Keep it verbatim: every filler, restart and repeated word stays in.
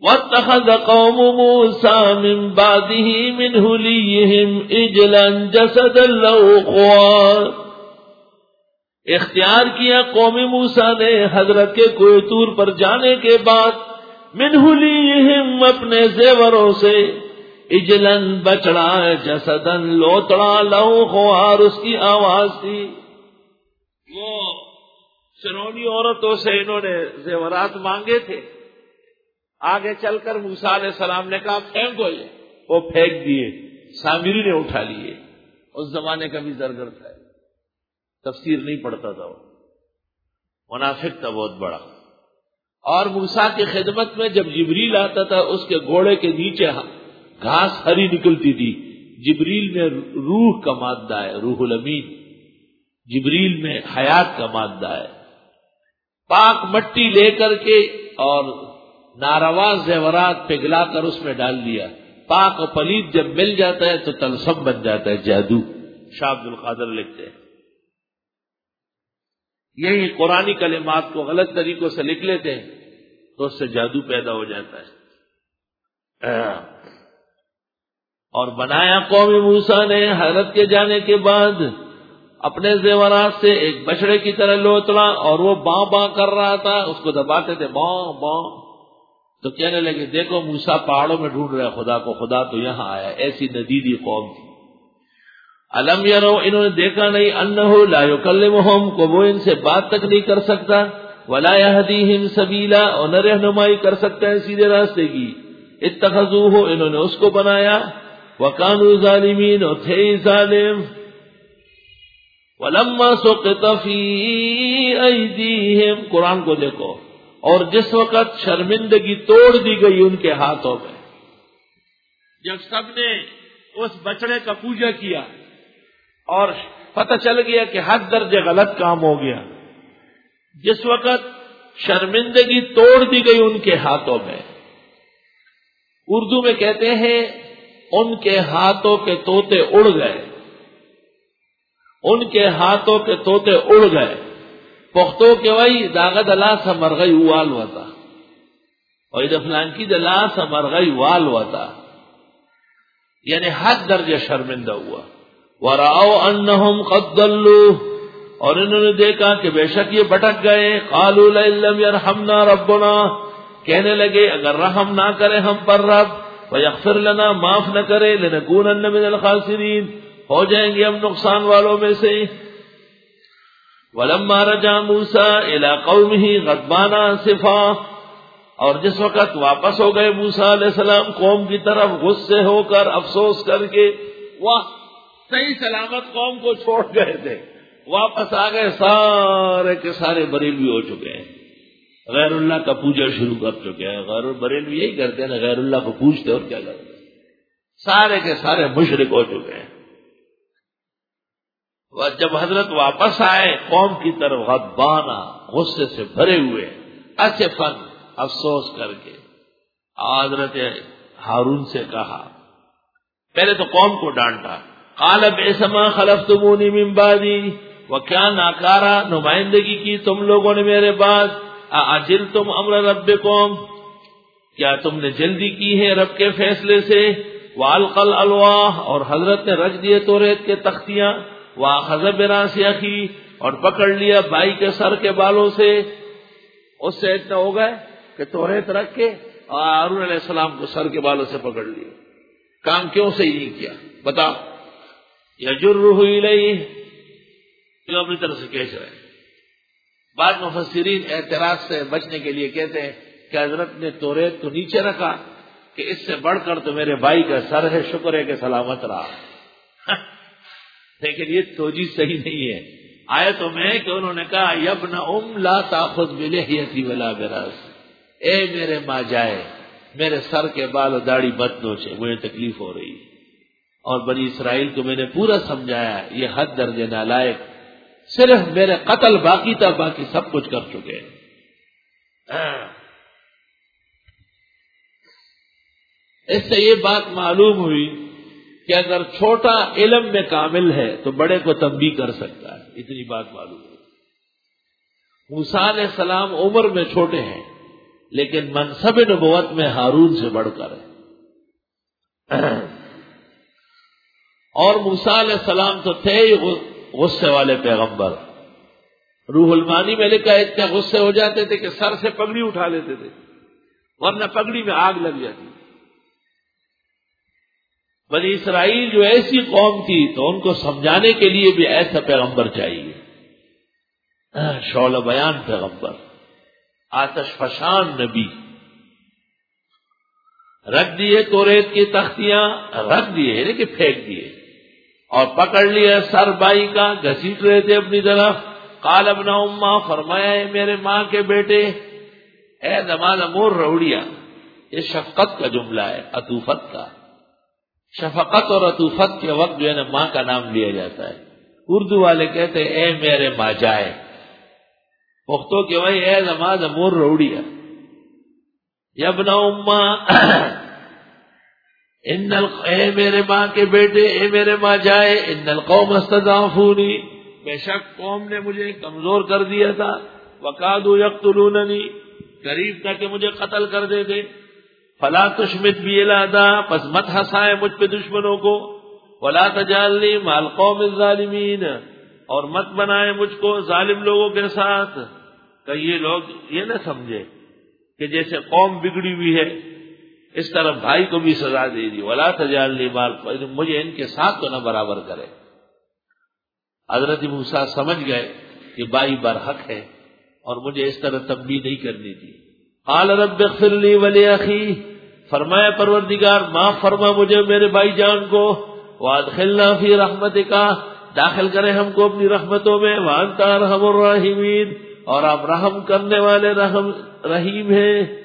وَاتَّخَذَ قَوْمُ مُوسَىٰ مِن بَعْدِهِ مِنْ حُلِيِّهِمْ عِجْلًا جَسَدًا لَّهُ خُوَارٌ، اختیار کیا قوم موسیٰ نے حضرت کے کوہ طور پر جانے کے بعد من حُلِيِّهِمْ اپنے زیوروں سے اجلن بچڑا جسدن لوتڑا لہو خوار اس کی آواز تھی. وہ فرعونی عورتوں سے انہوں نے زیورات مانگے تھے. آگے چل کر موسیٰ علیہ السلام نے کہا پھینکو یہ، وہ پھینک دیے، سامری نے اٹھا لیے. اس زمانے کا بھی زرگر تھا، تفسیر نہیں پڑھتا تھا، وہ منافق تھا بہت بڑا. اور موسیٰ کی خدمت میں جب جبریل آتا تھا اس کے گھوڑے کے نیچے گھاس ہری نکلتی تھی. جبریل میں روح کا مادہ ہے، روح الامین. جبریل میں حیات کا مادہ ہے. پاک مٹی لے کر کے اور ناروا زیورات پگھلا کر اس میں ڈال دیا. پاک و پلید جب مل جاتا ہے تو طلسم بن جاتا ہے، جادو. شاہ عبد القادر لکھتے ہیں یہی قرآنی کلمات کو غلط طریقوں سے لکھ لیتے ہیں تو اس سے جادو پیدا ہو جاتا ہے. اور بنایا قوم موسیٰ نے حضرت کے جانے کے بعد اپنے زیورات سے ایک بچڑے کی طرح لوتڑا، اور وہ باں باں کر رہا تھا، اس کو دباتے تھے باں باں. تو کہنے لگے دیکھو موسیٰ پہاڑوں میں ڈھونڈ رہا ہے خدا کو، خدا تو یہاں آیا. ایسی ندیدی قوم تھی. الم یرو، انہوں نے دیکھا نہیں، انہ لا یکلمہم، کو وہ ان سے بات تک نہیں کر سکتا، ولا یہدیہم سبیلا، اور نہ رہنمائی کر سکتا ہے سیدھے راستے کی. اتخذوہ، انہوں نے اس کو بنایا، وکانوا ظالمین، اور تھے ظالم. ولما سقط فی ایدیہم، قرآن کو دیکھو، اور جس وقت شرمندگی توڑ دی گئی ان کے ہاتھوں میں، جب سب نے اس بچڑے کا پوجا کیا اور پتہ چل گیا کہ حد درجے غلط کام ہو گیا، جس وقت شرمندگی توڑ دی گئی ان کے ہاتھوں میں، اردو میں کہتے ہیں ان کے ہاتھوں کے طوطے اڑ گئے. ان کے ہاتھوں کے طوطے اڑ گئے. پختو کے وہی داغت اللہ سا مرغئی وال ہوتا، اور ادھر فلان کی دلا سا مرغئی وال ہوتا، یعنی حد درجہ شرمندہ ہوا. وَرَأَوْا أَنَّهُمْ قَدْ ضَلُّوا، اور انہوں نے دیکھا کہ بے شک یہ بھٹک گئے. قَالُوا لَئِن لَّمْ يَرْحَمْنَا رَبُّنَا، کہنے لگے اگر رحم نہ کرے ہم پر رب، وَيَغْفِرْ لَنَا، معاف نہ کرے، لَنَكُونَنَّ مِنَ الْخَاسِرِينَ، ہو جائیں گے ہم نقصان والوں میں سے. وَلَمَّا رَجَعَ مُوسَىٰ إِلَىٰ قَوْمِهِ غَضْبَانَ آسِفًا، اور جس وقت واپس ہو گئے موسیٰ علیہ السلام قوم کی طرف غصے ہو کر، افسوس کر کے. واہ، صحیح سلامت قوم کو چھوڑ گئے تھے، واپس آ گئے، سارے کے سارے بریلوی ہو چکے ہیں، غیر اللہ کا پوجا شروع کر چکے ہیں. غیر بریلوی یہی کرتے ہیں نا، غیر اللہ کو پوجتے اور کیا کرتے ہیں، سارے کے سارے مشرک ہو چکے ہیں. جب حضرت واپس آئے قوم کی طرف غضبانہ، غصے سے بھرے ہوئے، اسفن، افسوس کر کے، حضرت ہارون سے کہا، پہلے تو قوم کو ڈانٹا، قال بئس ما خلفتمونی من بعدی، وکیا ناکارہ نمائندگی کی تم لوگوں نے میرے بعد. اعجلتم امر ربکم، کیا تم نے جلدی کی ہے رب کے فیصلے سے. والقى الالواح، اور حضرت نے رکھ دیے توریت کے تختیاں. واخذ براس اخی، اور پکڑ لیا بھائی کے سر کے بالوں سے. اس سے اتنا ہو گئے کہ توریت رکھ کے اور ہارون علیہ السلام کو سر کے بالوں سے پکڑ لیا. کام کیوں صحیح نہیں کیا بتا. یجرہ الیہ، کیوں اپنی طرف سے کھینچ رہے. بعض مفسرین اعتراض سے بچنے کے لیے کہتے ہیں کہ حضرت نے توریت تو نیچے رکھا کہ اس سے بڑھ کر تو میرے بھائی کا سر ہے، شکر ہے کہ سلامت رہا. لیکن یہ توجیہ صحیح نہیں ہے. آیتوں میں کہ انہوں نے کہا یبن ام لا تاخذ بلحیتی ولا براس، اے میرے ماں جائے، میرے سر کے بال و داڑھی مت نوچے، مجھے تکلیف ہو رہی. اور بنی اسرائیل کو میں نے پورا سمجھایا، یہ حد درجے نالائق، صرف میرے قتل باقی تھا، باقی سب کچھ کر چکے. اس سے یہ بات معلوم ہوئی کہ اگر چھوٹا علم میں کامل ہے تو بڑے کو تنبیہ کر سکتا ہے. اتنی بات معلوم ہوئی. موسیٰ علیہ السلام عمر میں چھوٹے ہیں لیکن منصب نبوت میں ہارون سے بڑھ کر ہے. اور موسیٰ علیہ السلام تو تھے ہی غصے والے پیغمبر. روح المانی میں لکھا اتنے غصے ہو جاتے تھے کہ سر سے پگڑی اٹھا لیتے تھے، ورنہ پگڑی میں آگ لگ جاتی. بنی اسرائیل جو ایسی قوم تھی تو ان کو سمجھانے کے لیے بھی ایسا پیغمبر چاہیے. شعلہ بیان پیغمبر، آتش فشان نبی. رکھ دیے توریت کی تختیاں، رکھ دیے یعنی کہ پھینک دیے، اور پکڑ لیا سر بائی کا، گھسیٹ رہے تھے اپنی طرف. قال ابن اماں، فرمایا ہے میرے ماں کے بیٹے، اے دماد مور روڑیا. یہ شفقت کا جملہ ہے، عطوفت کا. شفقت اور عطوفت کے وقت جو ہے نا ماں کا نام لیا جاتا ہے. اردو والے کہتے ہیں اے میرے ماں جائے، پختو کہ وہی اے دماد مور روڑیا. یا ابن اماں، ان اے میرے ماں کے بیٹے، اے میرے ماں جائے، ان القوم استضعفونی، بے شک قوم نے مجھے کمزور کر دیا تھا. وقادوا یقتلوننی، قریب تھا کہ مجھے قتل کر دیتے. فلا تشمت بی الاعداء، پس مت ہنسائے مجھ پہ دشمنوں کو. ولا تجعلنی مع القوم الظالمین، اور مت بنائے مجھ کو ظالم لوگوں کے ساتھ. کہ یہ لوگ یہ نہ سمجھے کہ جیسے قوم بگڑی ہوئی ہے اس طرح بھائی کو بھی سزا دے دی. ولا تجعلنی مع القوم، مجھے ان کے ساتھ تو نہ برابر کرے. حضرت موسیٰ سمجھ گئے کہ بھائی برحق ہے اور مجھے اس طرح تنبیہ نہیں کرنی تھی. قال رب اغفر لی ولاخی، فرمایا پروردگار معاف فرما مجھے میرے بھائی جان کو. وادخلنا فی رحمتک، داخل کرے ہم کو اپنی رحمتوں میں. وانت ارحم الراحمین، اور آپ رحم کرنے والے رحم رحیم ہیں.